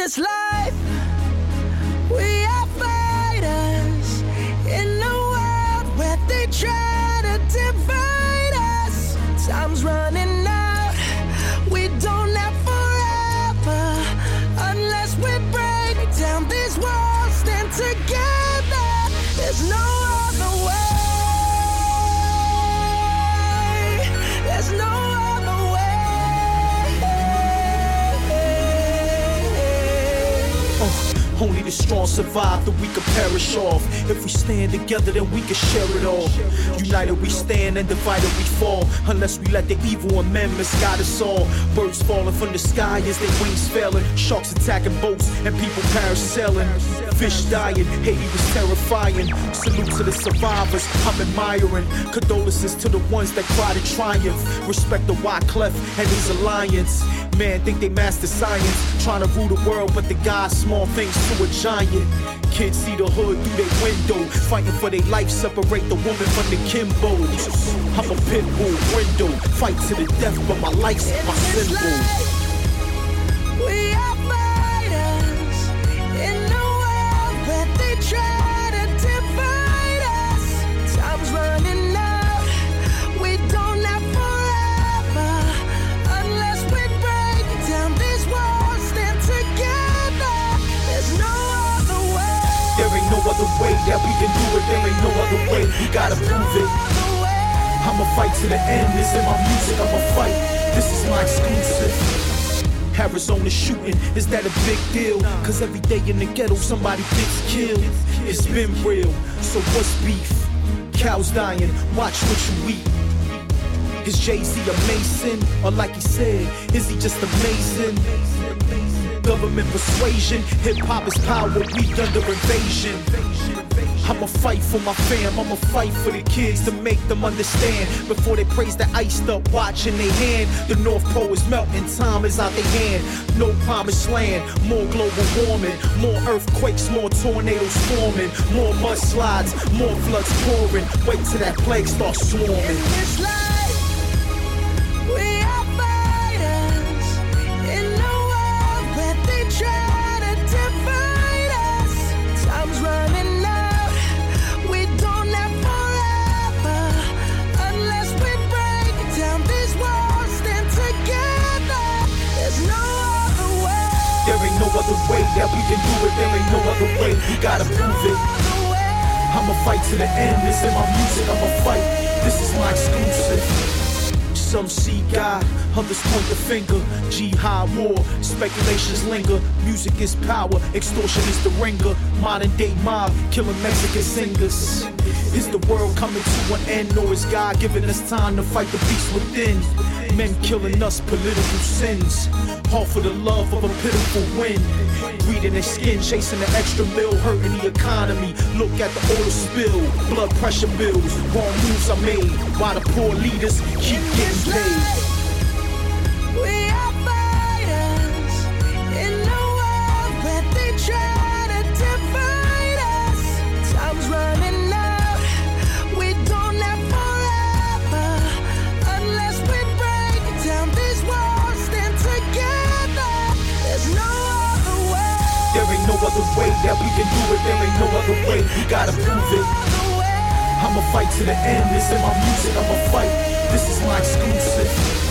this life, we are fighters in a world where they try to divide us. Time's running out, we don't have forever unless we break down these walls, stand together. There's no other way. There's no other way. Only the strong survive, the weak can perish off. If we stand together, then we can share it all. United we stand and divided we fall. Unless we let the evil and men misguide us all. Birds falling from the sky as their wings failing. Sharks attacking boats and people parasailing. Fish dying, Haiti was terrifying. Salute to the survivors, I'm admiring. Condolences to the ones that cried in triumph. Respect the Wyclef and his alliance. Man think they master science, trying to rule the world, but the guys small things to a giant. Kids see the hood through their window, fighting for their life, separate the woman from the Kimbos. I'm a pit bull, window, fight to the death, but my life's my symbol. We are fighters in a world where they try to divide us. Time's running out, we don't have forever unless we break down these walls, stand together. There's no other way. There ain't no other way that we can do it. There ain't no other way, we gotta prove it. I'ma fight to the end, this in my music, I'ma fight. This is my exclusive. Arizona shooting, is that a big deal? Cause every day in the ghetto somebody gets killed. It's been real, so what's beef? Cows dying, watch what you eat. Is Jay-Z a Mason? Or like he said, is he just amazing? Government persuasion, hip-hop is power, we under invasion. I'ma fight for my fam, I'ma fight for the kids to make them understand. Before they praise the iced up watch in their hand. The North Pole is melting, time is out their hand. No promised land, more global warming. More earthquakes, more tornadoes forming. More mudslides, more floods pouring. Wait till that plague starts swarming. In this life, we are fighters in a world where they try to divide us. Time's running out, we don't have forever unless we break down these walls, stand together. There's no other way. There ain't no other way that we can do it. There ain't no other way, we gotta prove it. I'ma fight to the end, this in my music, I'ma fight. This is my exclusive. Some see God, others point the finger. Jihad war, speculations linger. Music is power, extortion is the ringer. Modern day mob, killing Mexican singers. Is the world coming to an end, or is God giving us time to fight the beast within? Men killing us, political sins. All for the love of a pitiful win. Greed in their skin, chasing the extra meal, hurting the economy. Look at the oil spill, blood pressure bills. Wrong moves are made, while the poor leaders keep getting paid. We are fighters in a world where they try to divide us. Time's running out, we don't have forever unless we break down these walls, stand together. There's no other way. There ain't no other way that we can do it. There ain't no other way, we gotta prove it. I'ma fight to the end, this in my music, I'ma fight. This is my exclusive.